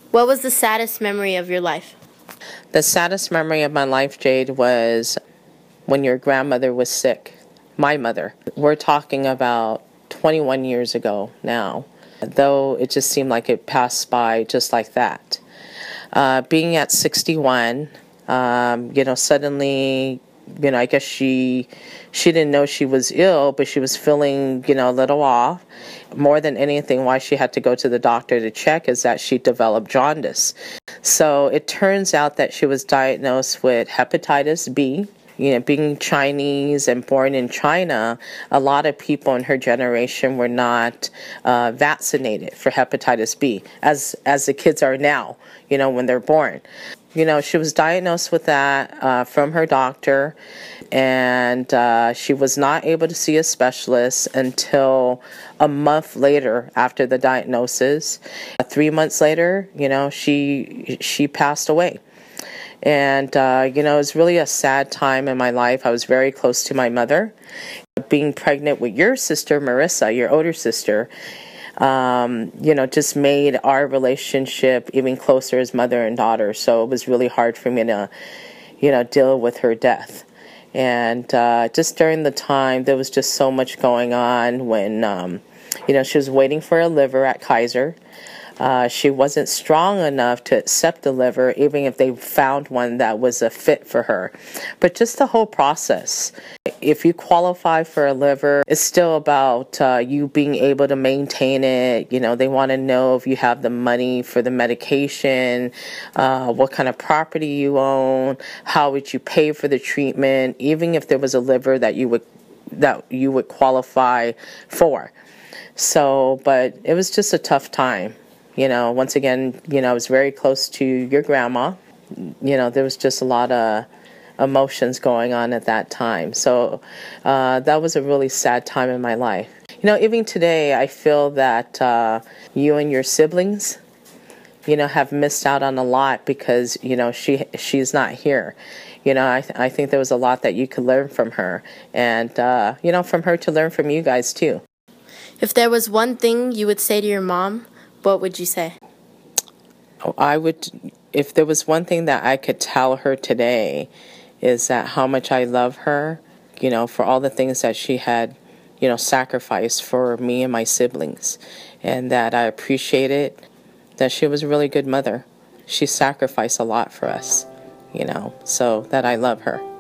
What was the saddest memory of your life? The saddest memory of my life, Jade, was when your grandmother was sick. My mother. We're talking about 21 years ago now, though it just seemed like it passed by just like that. Being at 61, suddenly, I guess she didn't know she was ill, but she was feeling, a little off. More than anything, why she had to go to the doctor to check is that she developed jaundice. So it turns out that she was diagnosed with hepatitis B. Being Chinese and born in China, a lot of people in her generation were not vaccinated for hepatitis B, as the kids are now, when they're born. She was diagnosed with that from her doctor, and she was not able to see a specialist until a month later after the diagnosis. 3 months later, she passed away. And, it was really a sad time in my life. I was very close to my mother. Being pregnant with your sister, Marissa, your older sister, just made our relationship even closer as mother and daughter. So it was really hard for me to, deal with her death. And just during the time, there was just so much going on when, she was waiting for a liver at Kaiser. She wasn't strong enough to accept the liver, even if they found one that was a fit for her. But just the whole process. If you qualify for a liver, it's still about you being able to maintain it. They want to know if you have the money for the medication, what kind of property you own, how would you pay for the treatment, even if there was a liver that you would qualify for. So, but it was just a tough time. Once again, I was very close to your grandma. There was just a lot of emotions going on at that time. So that was a really sad time in my life. Even today, I feel that you and your siblings, have missed out on a lot because, she's not here. I think there was a lot that you could learn from her and, from her to learn from you guys too. If there was one thing you would say to your mom, what would you say? If there was one thing that I could tell her today, is that how much I love her, for all the things that she had, sacrificed for me and my siblings, and that I appreciate it, that she was a really good mother. She sacrificed a lot for us, so that I love her.